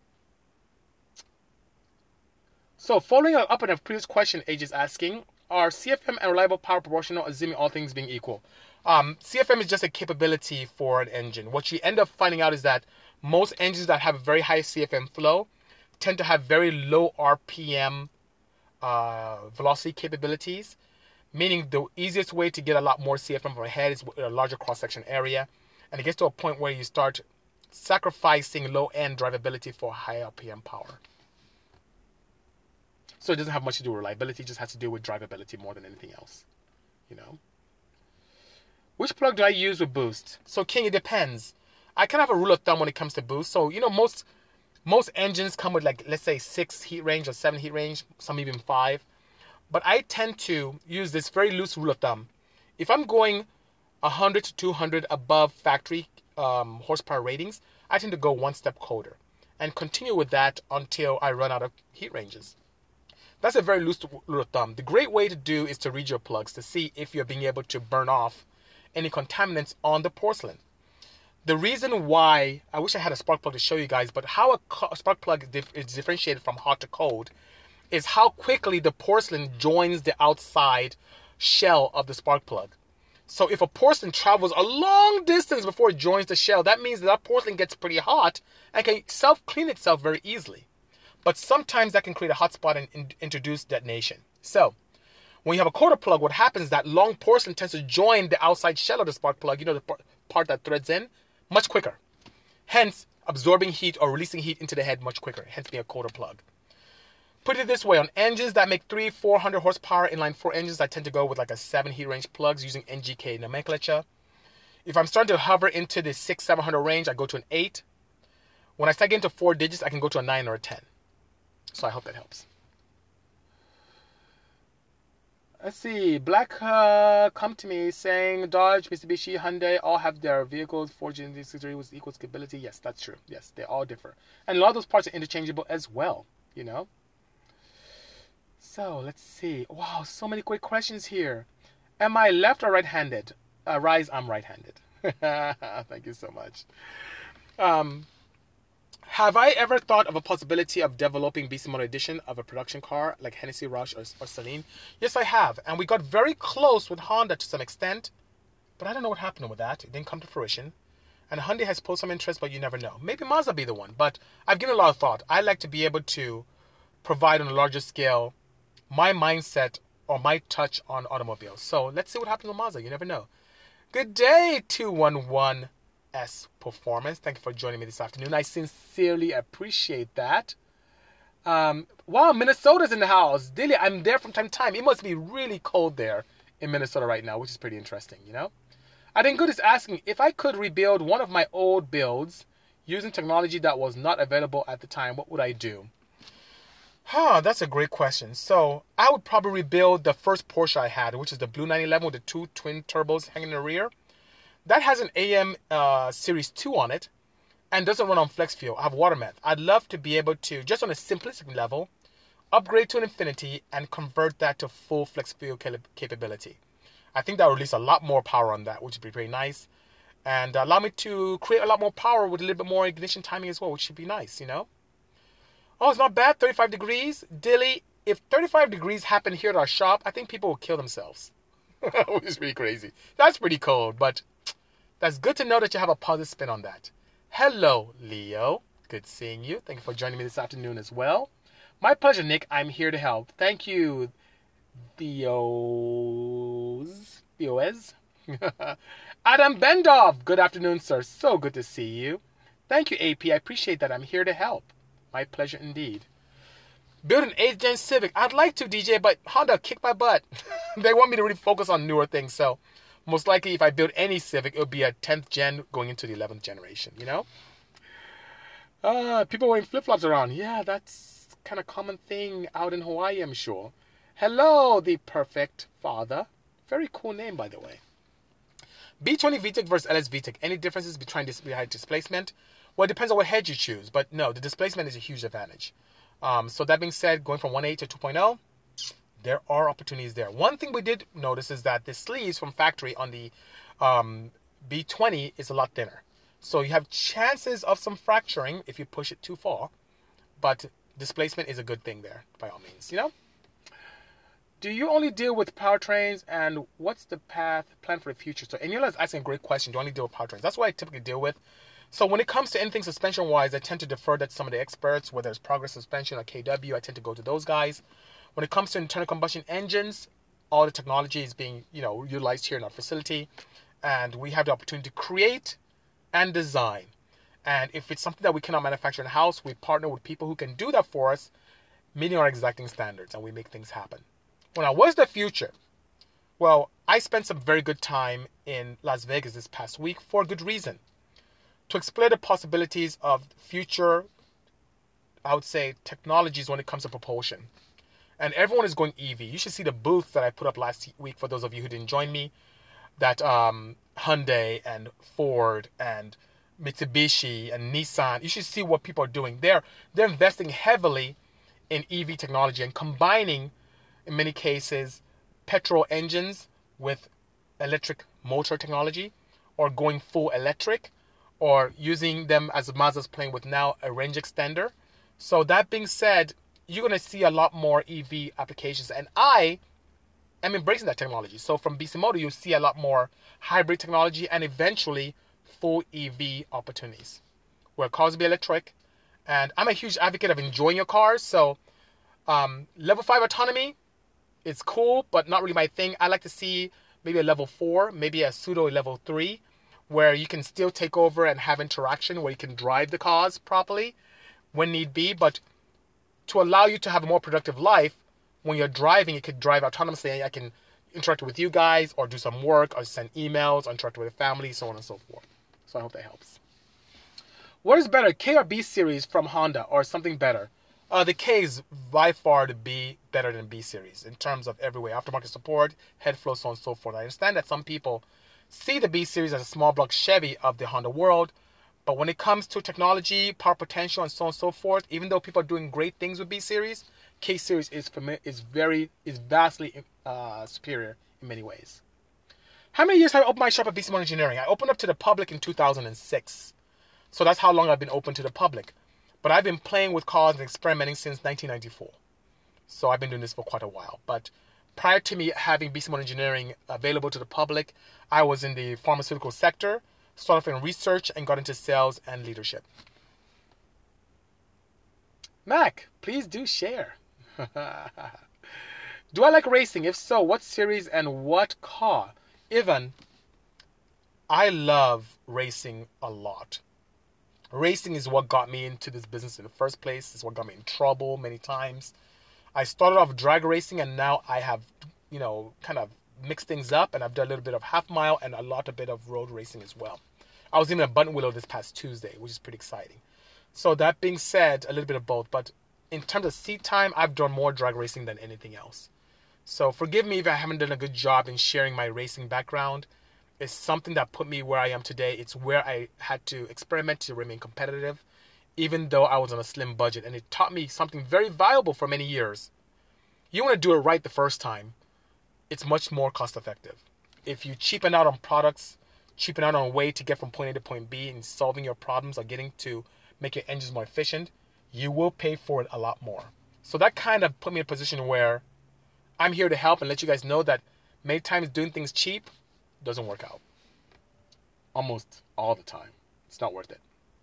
so following up on a previous question, Age is asking, are C F M and reliable power proportional, assuming all things being equal? Um, C F M is just a capability for an engine. What you end up finding out is that most engines that have a very high C F M flow tend to have very low R P M uh, velocity capabilities, meaning the easiest way to get a lot more C F M from a head is with a larger cross-section area. And it gets to a point where you start sacrificing low-end drivability for high R P M power. So it doesn't have much to do with reliability, it just has to do with drivability more than anything else, you know. Which plug do I use with boost? So King, it depends. I kind of have a rule of thumb when it comes to boost. So, you know, most most engines come with, like, let's say six heat range or seven heat range, some even five. But I tend to use this very loose rule of thumb. If I'm going one hundred to two hundred above factory um, horsepower ratings, I tend to go one step colder and continue with that until I run out of heat ranges. That's a very loose rule of thumb. The great way to do is to read your plugs to see if you're being able to burn off any contaminants on the porcelain. The reason why, I wish I had a spark plug to show you guys, but how a, a spark plug is, dif is differentiated from hot to cold is how quickly the porcelain joins the outside shell of the spark plug. So if a porcelain travels a long distance before it joins the shell, that means that, that porcelain gets pretty hot and can self-clean itself very easily. But sometimes that can create a hot spot and in, introduce detonation. So when you have a coated plug, what happens is that long porcelain tends to join the outside shell of the spark plug, you know, the part that threads in, much quicker. Hence, absorbing heat or releasing heat into the head much quicker, hence being a coated plug. Put it this way, on engines that make three, four hundred horsepower, inline four engines, I tend to go with like a seven heat range plugs using N G K nomenclature. If I'm starting to hover into the six, seven hundred range, I go to an eight. When I start getting to four digits, I can go to a nine or a ten. So I hope that helps. Let's see, Black uh, come to me saying Dodge, Mitsubishi, Hyundai all have their vehicles forged in this series with equal stability. Yes, that's true. Yes, they all differ. And a lot of those parts are interchangeable as well, you know. So, let's see. Wow, so many quick questions here. Am I left or right-handed? Uh, Rise, I'm right-handed. Thank you so much. Um... Have I ever thought of a possibility of developing B C Moto edition of a production car like Hennessy, Roush, or, or Celine? Yes, I have. And we got very close with Honda to some extent. But I don't know what happened with that. It didn't come to fruition. And Hyundai has posed some interest, but you never know. Maybe Mazda be the one. But I've given a lot of thought. I like to be able to provide on a larger scale my mindset or my touch on automobiles. So let's see what happens with Mazda. You never know. Good day, two one one. S Performance. Thank you for joining me this afternoon. I sincerely appreciate that. Um, wow, Minnesota's in the house. Dilly, I'm there from time to time. It must be really cold there in Minnesota right now, which is pretty interesting, you know? I think Good is asking if I could rebuild one of my old builds using technology that was not available at the time, what would I do? Huh, that's a great question. So I would probably rebuild the first Porsche I had, which is the Blue nine eleven with the two twin turbos hanging in the rear. That has an A M uh, Series two on it and doesn't run on flex fuel. I have water meth. I'd love to be able to, just on a simplistic level, upgrade to an Infiniti and convert that to full flex fuel capability. I think that would release a lot more power on that, which would be pretty nice. And allow me to create a lot more power with a little bit more ignition timing as well, which should be nice, you know? Oh, it's not bad, thirty-five degrees. Dilly, if thirty-five degrees happen here at our shop, I think people will kill themselves. Which is pretty crazy. That's pretty cold, but that's good to know that you have a positive spin on that. Hello, Leo. Good seeing you. Thank you for joining me this afternoon as well. My pleasure, Nick. I'm here to help. Thank you, Theos. Theos. Adam Bendov. Good afternoon, sir. So good to see you. Thank you, A P. I appreciate that. I'm here to help. My pleasure indeed. Build an eighth gen Civic. I'd like to, D J, but Honda kicked my butt. They want me to really focus on newer things, so most likely, if I build any Civic, it would be a tenth gen going into the eleventh generation, you know? Uh, people wearing flip-flops around. Yeah, that's kind of common thing out in Hawaii, I'm sure. Hello, the perfect father. Very cool name, by the way. B twenty V TEC versus L S V TEC. Any differences between this behind displacement? Well, it depends on what head you choose. But no, the displacement is a huge advantage. Um, so that being said, going from one point eight to two point oh, there are opportunities there. One thing we did notice is that the sleeves from factory on the um, B twenty is a lot thinner. So you have chances of some fracturing if you push it too far. But displacement is a good thing there, by all means, you know? Do you only deal with powertrains, and what's the path plan for the future? So Eniola's asking a great question. Do you only deal with powertrains? That's what I typically deal with. So when it comes to anything suspension-wise, I tend to defer that to some of the experts, whether it's Progress Suspension or K W. I tend to go to those guys. When it comes to internal combustion engines, all the technology is being, you know, utilized here in our facility, and we have the opportunity to create and design. And if it's something that we cannot manufacture in house, we partner with people who can do that for us, meeting our exacting standards, and we make things happen. Well, now, what's the future? Well, I spent some very good time in Las Vegas this past week for a good reason. To explore the possibilities of future, I would say, technologies when it comes to propulsion. And everyone is going E V. You should see the booth that I put up last week for those of you who didn't join me. That um, Hyundai and Ford and Mitsubishi and Nissan, you should see what people are doing. They're, they're investing heavily in E V technology and combining, in many cases, petrol engines with electric motor technology, or going full electric, or using them as Mazda's playing with now a range extender. So that being said, you're going to see a lot more E V applications, and I am embracing that technology. So from Bisimoto, you'll see a lot more hybrid technology and eventually full E V opportunities where cars will be electric. And I'm a huge advocate of enjoying your cars. So um, level five autonomy, it's cool, but not really my thing. I like to see maybe a level four, maybe a pseudo level three, where you can still take over and have interaction, where you can drive the cars properly when need be. But to allow you to have a more productive life, when you're driving, you could drive autonomously. I can interact with you guys or do some work or send emails or interact with the family, so on and so forth. So I hope that helps. What is better, K or B series from Honda, or something better? Uh, the K is by far the B better than B series in terms of every way. Aftermarket support, head flow, so on and so forth. I understand that some people see the B series as a small block Chevy of the Honda world, but when it comes to technology, power potential, and so on and so forth, even though people are doing great things with B series, K series is is very is vastly uh, superior in many ways. How many years have I opened my shop at Bisimoto Engineering? I opened up to the public in two thousand six. So that's how long I've been open to the public. But I've been playing with cars and experimenting since nineteen ninety-four. So I've been doing this for quite a while. But prior to me having Bisimoto Engineering available to the public, I was in the pharmaceutical sector, started off in research, and got into sales and leadership. Mac, please do share. Do I like racing? If so, what series and what car? Ivan, I love racing a lot. Racing is what got me into this business in the first place. It's what got me in trouble many times. I started off drag racing, and now I have, you know, kind of mixed things up, and I've done a little bit of half mile and a lot of bit of road racing as well. I was even a button wheeler this past Tuesday, which is pretty exciting. So that being said, a little bit of both. But in terms of seat time, I've done more drag racing than anything else. So forgive me if I haven't done a good job in sharing my racing background. It's something that put me where I am today. It's where I had to experiment to remain competitive, even though I was on a slim budget. And it taught me something very valuable for many years. You want to do it right the first time, it's much more cost effective. If you cheapen out on products, cheapen out on a way to get from point A to point B and solving your problems or getting to make your engines more efficient, you will pay for it a lot more. So that kind of put me in a position where I'm here to help and let you guys know that many times doing things cheap doesn't work out. Almost all the time. It's not worth it.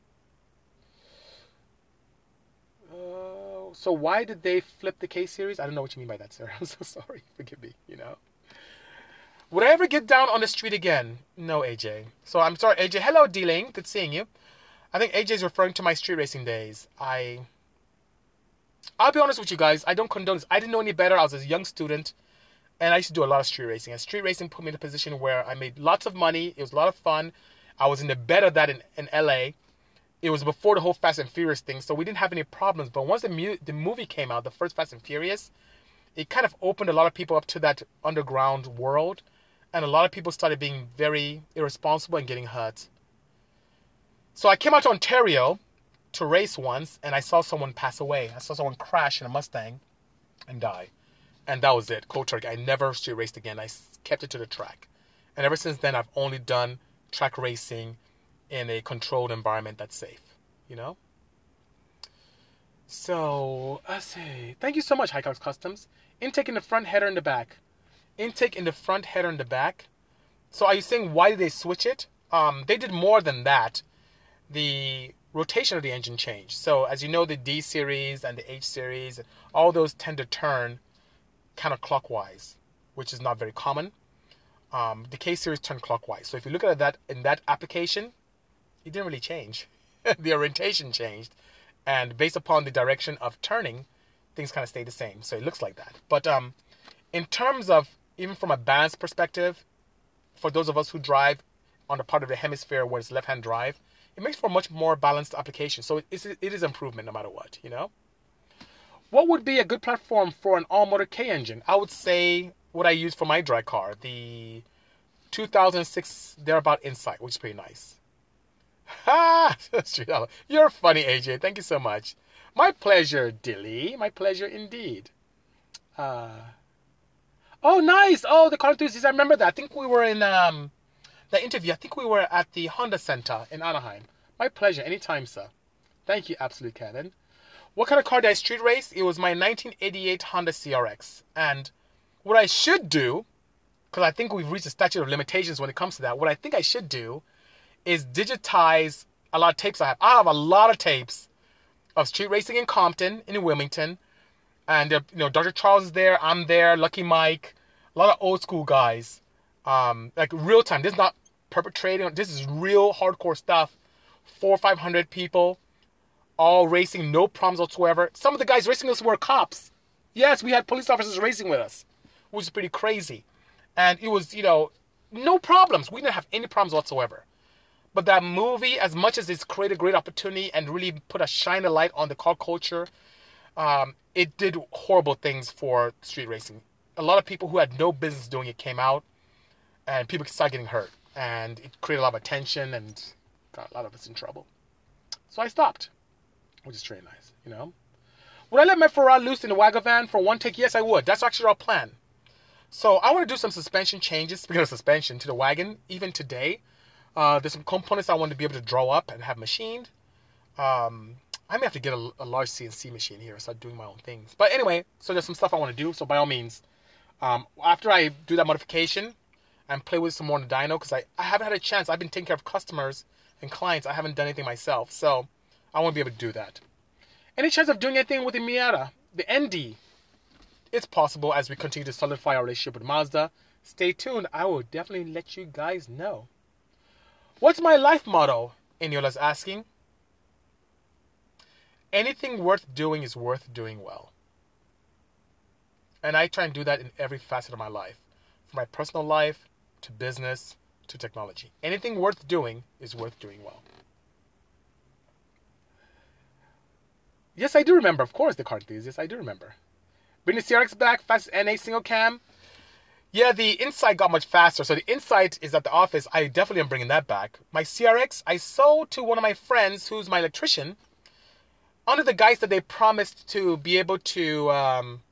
Uh, so why did they flip the K series? I don't know what you mean by that, sir. I'm so sorry. Forgive me, you know. Would I ever get down on the street again? No, A J. So I'm sorry, A J. Hello, D-Ling. Good seeing you. I think A J is referring to my street racing days. I... I'll be honest with you guys. I don't condone this. I didn't know any better. I was a young student. And I used to do a lot of street racing. And street racing put me in a position where I made lots of money. It was a lot of fun. I was in the bed of that in, in L A. It was before the whole Fast and Furious thing, so we didn't have any problems. But once the, mu- the movie came out, the first Fast and Furious, it kind of opened a lot of people up to that underground world. And a lot of people started being very irresponsible and getting hurt. So I came out to Ontario to race once, and I saw someone pass away. I saw someone crash in a Mustang and die. And that was it. Cold turkey. I never street raced again. I kept it to the track. And ever since then, I've only done track racing in a controlled environment that's safe. You know? So, let's see. Thank you so much, Highcox Customs. Intake in the front, header in the back. Intake in the front, header in the back. So are you saying why did they switch it? Um, they did more than that. The rotation of the engine changed. So as you know, the D series and the H series, all those tend to turn counterclockwise, which is not very common. Um, the K series turned clockwise. So if you look at that in that application, it didn't really change. The orientation changed, and based upon the direction of turning, things kind of stay the same. So it looks like that. But um, in terms of even from a balance perspective, for those of us who drive on the part of the hemisphere where it's left-hand drive, it makes for a much more balanced application. So it is, it is improvement no matter what, you know. What would be a good platform for an all-motor K engine? I would say what I use for my drag car, the two thousand six thereabout Insight, which is pretty nice. Ha! You're funny, A J. Thank you so much. My pleasure, Dilly. My pleasure indeed. Uh, oh, nice. Oh, the car enthusiast. I remember that. I think we were in um, that interview, I think we were at the Honda Center in Anaheim. My pleasure. Anytime, sir. Thank you, Absolute Kevin. What kind of car did I street race? It was my nineteen eighty-eight Honda C R X. And what I should do, because I think we've reached the statute of limitations when it comes to that, what I think I should do is digitize a lot of tapes I have. I have a lot of tapes of street racing in Compton, in Wilmington. And, you know, Doctor Charles is there. I'm there. Lucky Mike. A lot of old school guys. Um, like real time. This is not perpetrating. This is real hardcore stuff. Four or five hundred people. All racing. No problems whatsoever. Some of the guys racing us were cops. Yes, we had police officers racing with us. Which is pretty crazy. And it was, you know, no problems. We didn't have any problems whatsoever. But that movie, as much as it's created a great opportunity and really put a shine of light on the car culture, um, it did horrible things for street racing. A lot of people who had no business doing it came out, and people started getting hurt. And it created a lot of attention and got a lot of us in trouble. So I stopped, which is very nice, you know. Would I let my Ferrari loose in the Wagga van for one take? Yes, I would. That's actually our plan. So I want to do some suspension changes, speaking of suspension, to the wagon, even today. Uh, there's some components I want to be able to draw up and have machined. Um, I may have to get a, a large C N C machine here and start doing my own things. But anyway, so there's some stuff I want to do. So by all means, um, after I do that modification and play with some more on the dyno, because I, I haven't had a chance. I've been taking care of customers and clients. I haven't done anything myself. So I want to be able to do that. Any chance of doing anything with the Miata? The N D? It's possible as we continue to solidify our relationship with Mazda. Stay tuned. I will definitely let you guys know. What's my life motto? Eniola's asking. Anything worth doing is worth doing well. And I try and do that in every facet of my life. From my personal life, to business, to technology. Anything worth doing is worth doing well. Yes, I do remember. Of course, the car enthusiast. I do remember. Bring the C R X back, fastest N A single cam. Yeah, the Insight got much faster. So the Insight is at the office. I definitely am bringing that back. My C R X, I sold to one of my friends who's my electrician under the guise that they promised to be able to um,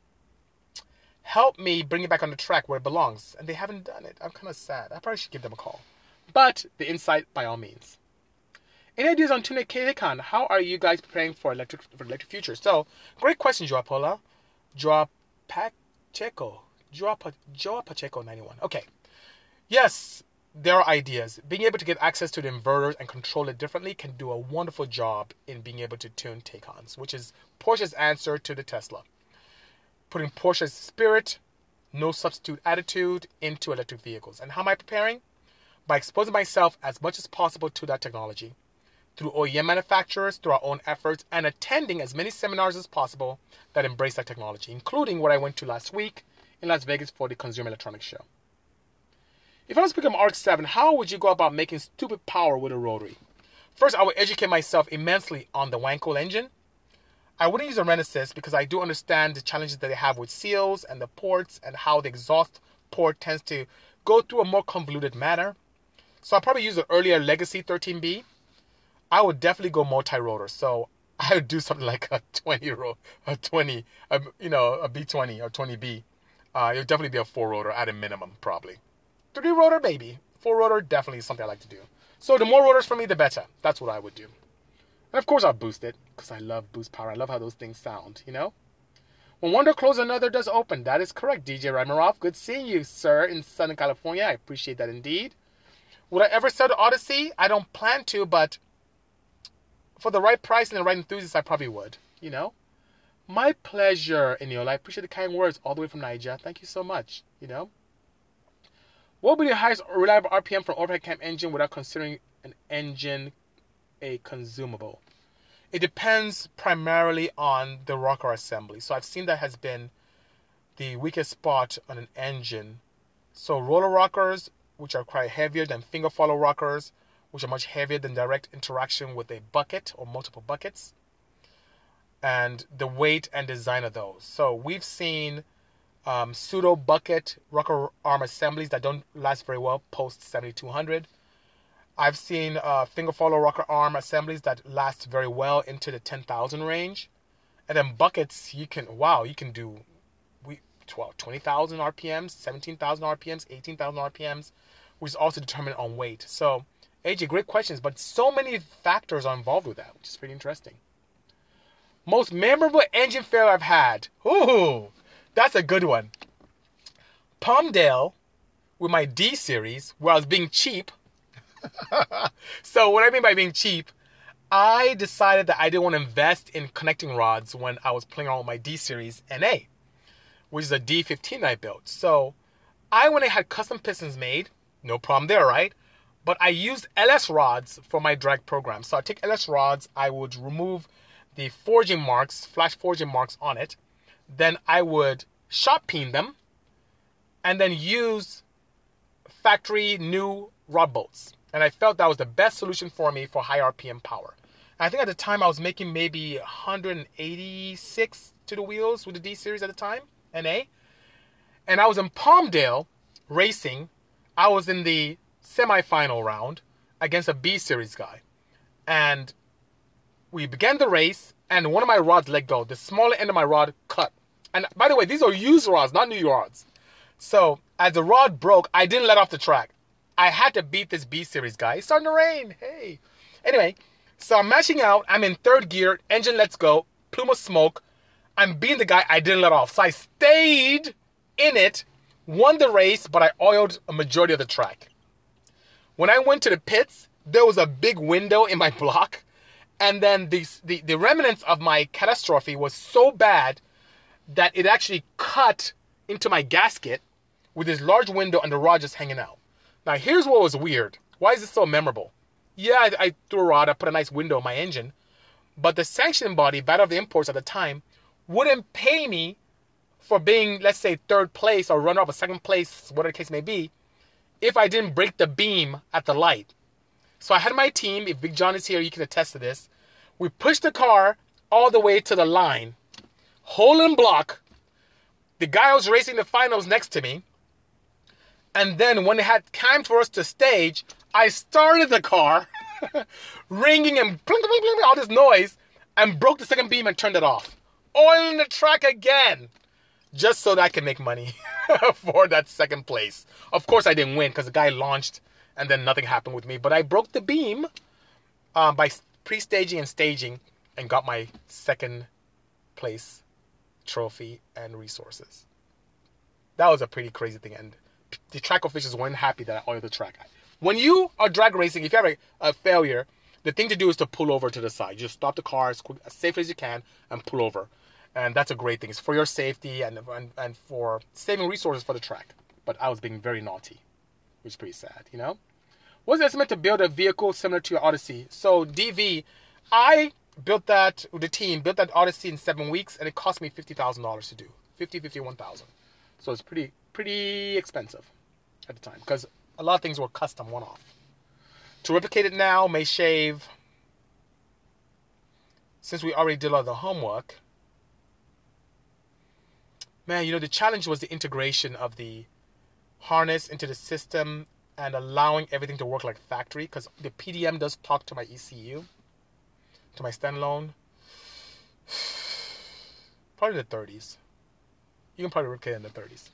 help me bring it back on the track where it belongs. And they haven't done it. I'm kind of sad. I probably should give them a call. But the Insight, by all means. Any ideas on Tune K-Con? How are you guys preparing for electric for electric future? So, great question, Joa Pola. Joa Pacheco. Joa, Joa Pacheco ninety-one. Okay. Yes, there are ideas. Being able to get access to the inverters and control it differently can do a wonderful job in being able to tune Taycons, which is Porsche's answer to the Tesla. Putting Porsche's spirit, no substitute attitude into electric vehicles. And how am I preparing? By exposing myself as much as possible to that technology. Through O E M manufacturers, through our own efforts, and attending as many seminars as possible that embrace that technology, including what I went to last week in Las Vegas for the Consumer Electronics Show. If I was to become R X seven, how would you go about making stupid power with a rotary? First, I would educate myself immensely on the Wankel engine. I wouldn't use a Renesas because I do understand the challenges that they have with seals and the ports and how the exhaust port tends to go through a more convoluted manner. So I'll probably use an earlier Legacy thirteen B. I would definitely go multi-rotor. So I would do something like a twenty, a twenty, a, you know, a B twenty or twenty B. Uh, it would definitely be a four-rotor at a minimum, probably. Three-rotor, maybe. Four-rotor, definitely is something I like to do. So the more rotors for me, the better. That's what I would do. And of course, I'll boost it, because I love boost power. I love how those things sound, you know? When one door closes, another does open. That is correct, D J Ramirov. Good seeing you, sir, in Southern California. I appreciate that indeed. Would I ever sell the Odyssey? I don't plan to, but for the right price and the right enthusiast, I probably would, you know? My pleasure, Eniola. I appreciate the kind words all the way from Niger. Thank you so much, you know? What would be the highest reliable R P M for an overhead cam engine without considering an engine a consumable? It depends primarily on the rocker assembly. So I've seen that has been the weakest spot on an engine. So roller rockers, which are quite heavier than finger follow rockers, which are much heavier than direct interaction with a bucket or multiple buckets, and the weight and design of those. So we've seen um, pseudo bucket rocker arm assemblies that don't last very well post seventy-two hundred. I've seen uh, finger follow rocker arm assemblies that last very well into the ten thousand range. And then buckets, you can, wow, you can do we twelve, twenty thousand R P Ms, seventeen thousand R P Ms, eighteen thousand R P Ms which is also determined on weight. So, A J, great questions, but so many factors are involved with that, which is pretty interesting. Most memorable engine failure I've had. Ooh, that's a good one. Palmdale with my D series, where I was being cheap. So what I mean by being cheap, I decided that I didn't want to invest in connecting rods when I was playing around with my D series N A, which is a D fifteen I built. So I went and had custom pistons made. No problem there, right? But I used L S rods for my drag program. So I take L S rods, I would remove the forging marks, flash forging marks on it. Then I would shot peen them and then use factory new rod bolts. And I felt that was the best solution for me for high R P M power. And I think at the time I was making maybe one hundred eighty-six to the wheels with the D series at the time, N A. And I was in Palmdale racing. I was in the semifinal round against a B series guy. And we began the race, and one of my rods let go. The smaller end of my rod cut. And by the way, these are used rods, not new rods. So as the rod broke, I didn't let off the track. I had to beat this B series guy. It's starting to rain. Hey. Anyway, so I'm mashing out. I'm in third gear. Engine lets go. Plume of smoke. I'm beating the guy I didn't let off. So I stayed in it, won the race, but I oiled a majority of the track. When I went to the pits, there was a big window in my block. And then the, the, the remnants of my catastrophe was so bad that it actually cut into my gasket with this large window and the rod just hanging out. Now, here's what was weird. Why is this so memorable? Yeah, I, I threw a rod, I put a nice window on my engine, but the sanctioning body, Battle of the Imports at the time, wouldn't pay me for being, let's say, third place or runner-up or second place, whatever the case may be, if I didn't break the beam at the light. So I had my team, if Big John is here, you can attest to this. We pushed the car all the way to the line, hole in block. The guy who was racing the finals next to me. And then when it had time for us to stage, I started the car, ringing and bling, bling, bling, all this noise, and broke the second beam and turned it off. Oiling the track again, just so that I can make money for that second place. Of course, I didn't win because the guy launched and then nothing happened with me. But I broke the beam um, by pre-staging and staging and got my second place trophy and resources. That was a pretty crazy thing. And the track officials weren't happy that I oiled the track. When you are drag racing, if you have a, a failure, the thing to do is to pull over to the side. Just stop the car as, quick, as safely as you can and pull over. And that's a great thing. It's for your safety and, and, and for saving resources for the track. But I was being very naughty, which is pretty sad, you know? What's the estimate to build a vehicle similar to your Odyssey? So D V, I built that, with the team, built that Odyssey in seven weeks, and it cost me fifty thousand dollars to do. fifty, fifty-one thousand. So it's pretty, pretty expensive at the time, because a lot of things were custom one-off. To replicate it now may shave, since we already did all the homework. Man, you know, the challenge was the integration of the harness into the system and allowing everything to work like factory, because the P D M does talk to my E C U, to my standalone. Probably in the thirties. You can probably replicate it in the thirties.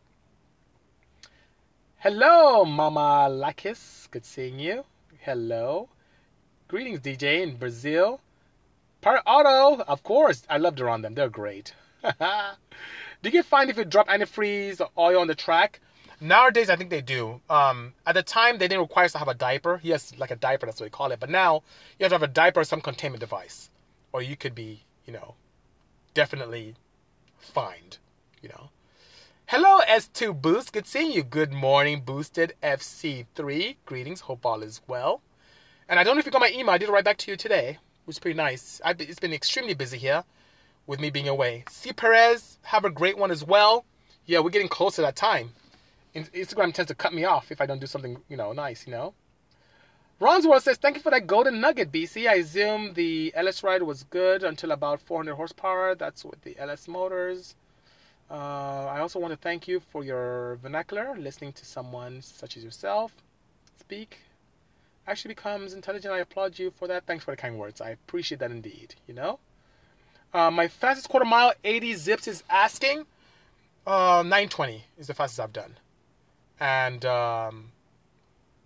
Hello, Mama Lakis. Good seeing you. Hello. Greetings, D J in Brazil. Part Auto, of course. I love to run them. They're great. Do you get fined if you drop antifreeze or oil on the track? Nowadays, I think they do. Um, at the time, they didn't require us to have a diaper. Yes, like a diaper, that's what they call it. But now, you have to have a diaper or some containment device. Or you could be, you know, definitely fined, you know. Hello, S two Boost. Good seeing you. Good morning, Boosted F C three. Greetings. Hope all is well. And I don't know if you got my email. I did it right back to you today, which is pretty nice. I've been, it's been extremely busy here with me being away. C. Perez, have a great one as well. Yeah, we're getting close to that time. Instagram tends to cut me off if I don't do something, you know, nice, you know. Ronsworth says, thank you for that golden nugget, B C. I assume the L S ride was good until about four hundred horsepower. That's with the L S motors. Uh, I also want to thank you for your vernacular. Listening to someone such as yourself speak actually becomes intelligent. I applaud you for that. Thanks for the kind words. I appreciate that indeed, you know. Uh, my fastest quarter mile, eighty zips, is asking. Uh, nine twenty is the fastest I've done. And um,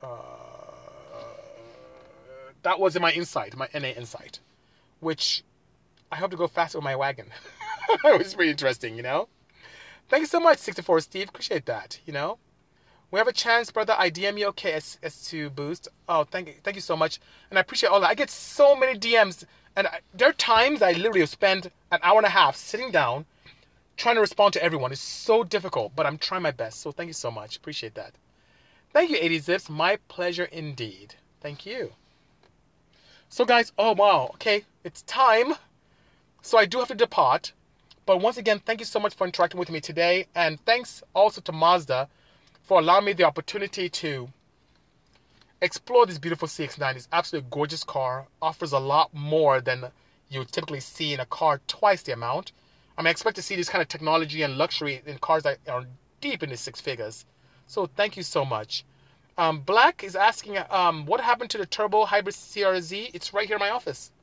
Uh, that was in my Insight, my N A Insight, which I hope to go faster with my wagon. It was pretty interesting, you know. Thank you so much, sixty-four Steve. Appreciate that, you know. We have a chance, brother. I D M you, okay, S two Boost. Oh, thank you, thank you so much. And I appreciate all that. I get so many D Ms. And I, there are times I literally spend an hour and a half sitting down trying to respond to everyone. It's so difficult, but I'm trying my best. So thank you so much. Appreciate that. Thank you, eighty Zips. My pleasure indeed. Thank you. So, guys, oh, wow. Okay, it's time. So I do have to depart. But once again, thank you so much for interacting with me today. And thanks also to Mazda for allowing me the opportunity to explore this beautiful C X nine. It's absolutely a gorgeous car. Offers a lot more than you typically see in a car, twice the amount. I mean, I expect to see this kind of technology and luxury in cars that are deep into six figures. So thank you so much. Um, Black is asking, um, what happened to the turbo hybrid C R Z? It's right here in my office.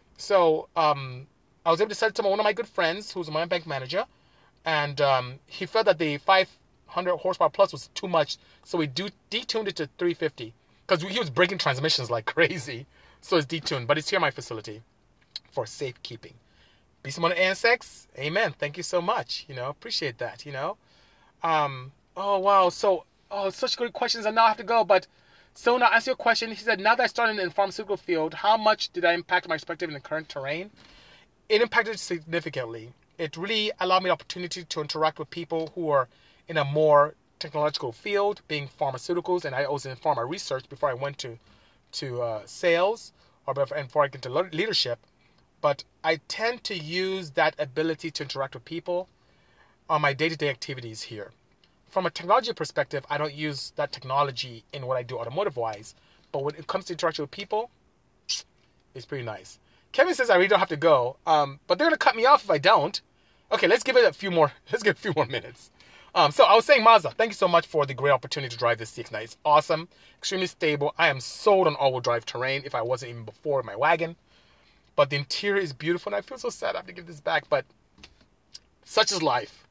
So um, I was able to sell it to one of my good friends, who's my bank manager, and um, he felt that the five hundred horsepower plus was too much, so we do detuned it to three fifty. Because he was breaking transmissions like crazy. So it's detuned. But it's here in my facility for safekeeping. B C Motor A S X, amen. Thank you so much. You know, appreciate that, you know. Um, oh, wow. So, oh, such good questions. I now have to go. But, so now, ask your question. He said, now that I started in the pharmaceutical field, how much did I impact my perspective in the current terrain? It impacted significantly. It really allowed me the opportunity to interact with people who are in a more technological field, being pharmaceuticals, and I was in pharma research before I went to to uh, sales or before, and before I get into leadership. But I tend to use that ability to interact with people on my day-to-day activities here. From a technology perspective, I don't use that technology in what I do automotive-wise, but when it comes to interacting with people, it's pretty nice. Kevin says I really don't have to go, um, but they're gonna cut me off if I don't. Okay, let's give it a few more. Let's give it a few more minutes. Um, so I was saying, Mazda, thank you so much for the great opportunity to drive this C X nine. It's awesome, extremely stable. I am sold on all-wheel drive terrain, if I wasn't even before in my wagon. But the interior is beautiful, and I feel so sad I have to give this back, but such is life.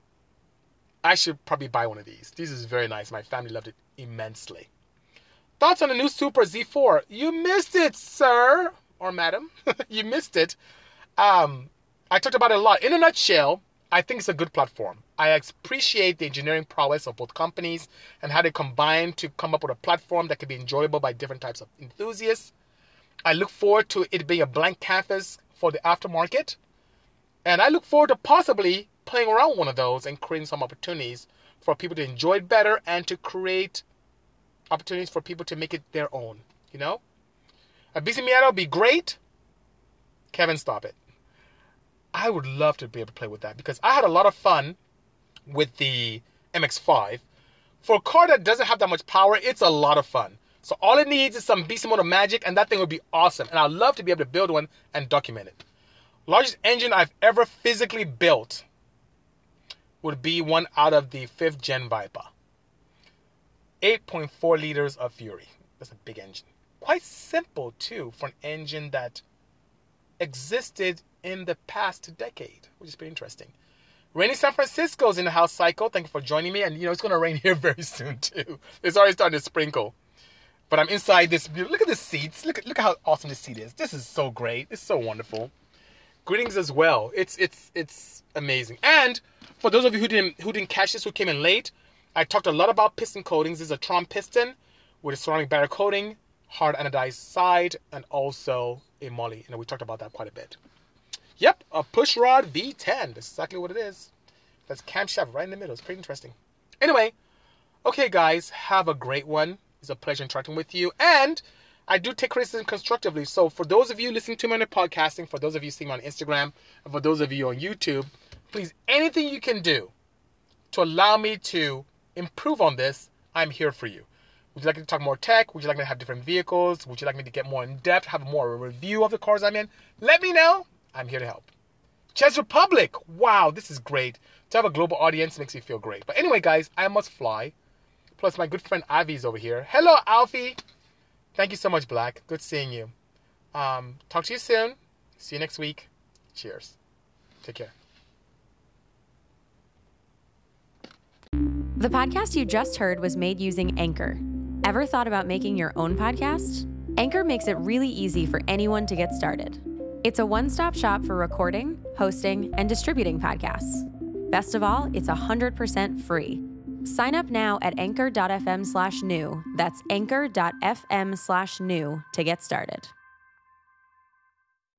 I should probably buy one of these. This is very nice. My family loved it immensely. Thoughts on the new Supra Z four? You missed it, sir, or madam. You missed it. Um, I talked about it a lot. In a nutshell, I think it's a good platform. I appreciate the engineering prowess of both companies and how they combine to come up with a platform that can be enjoyable by different types of enthusiasts. I look forward to it being a blank canvas for the aftermarket. And I look forward to possibly playing around with one of those and creating some opportunities for people to enjoy it better and to create opportunities for people to make it their own, you know? A B C Miata would be great. Kevin, stop it. I would love to be able to play with that because I had a lot of fun with the M X five. For a car that doesn't have that much power, it's a lot of fun. So all it needs is some B C Motor magic, and that thing would be awesome. And I'd love to be able to build one and document it. Largest engine I've ever physically built would be one out of the fifth gen Viper. eight point four liters of Fury. That's a big engine. Quite simple, too, for an engine that existed in the past decade, which is pretty interesting. Rainy San Francisco's in the house, Cycle. Thank you for joining me. And, you know, it's going to rain here very soon, too. It's already starting to sprinkle. But I'm inside this. Look at the seats. Look at look at how awesome this seat is. This is so great. It's so wonderful. Greetings as well. It's it's it's amazing. And for those of you who didn't who didn't catch this, who came in late, I talked a lot about piston coatings. This is a Tron piston with a ceramic barrier coating, hard anodized side, and also a moly. And we talked about that quite a bit. Yep, a pushrod V ten. That's exactly what it is. That's camshaft right in the middle. It's pretty interesting. Anyway, okay, guys, have a great one. It's a pleasure interacting with you. And I do take criticism constructively. So for those of you listening to me on the podcasting, for those of you seeing me on Instagram, and for those of you on YouTube, please, anything you can do to allow me to improve on this, I'm here for you. Would you like me to talk more tech? Would you like me to have different vehicles? Would you like me to get more in depth, have more of a review of the cars I'm in? Let me know. I'm here to help. Czech Republic. Wow, this is great. To have a global audience makes me feel great. But anyway, guys, I must fly. Plus, my good friend Avi's over here. Hello, Alfie. Thank you so much, Black. Good seeing you. Um, talk to you soon. See you next week. Cheers. Take care. The podcast you just heard was made using Anchor. Ever thought about making your own podcast? Anchor makes it really easy for anyone to get started. It's a one-stop shop for recording, hosting, and distributing podcasts. Best of all, it's one hundred percent free. Sign up now at anchor.fm slash new. That's anchor.fm slash new to get started.